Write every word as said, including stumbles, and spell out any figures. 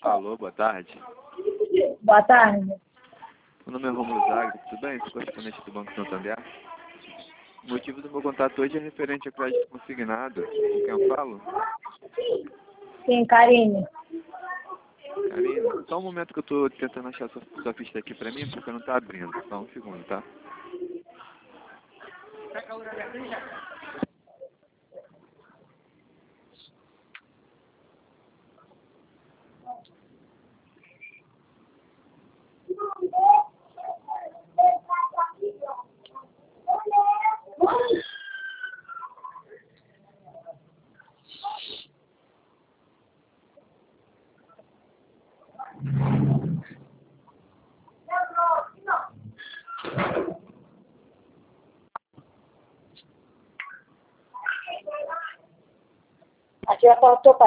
Alô, boa tarde. Boa tarde. Meu nome é Romulo Zaga, tudo bem? Sou correspondente do Banco Santander. O motivo do meu contato hoje é referente a crédito consignado. Com quem eu falo? Sim, Karine. Karina, só um momento que eu estou tentando achar sua, sua ficha aqui pra mim, porque não está abrindo. Só um segundo, tá? Aqui já faltou,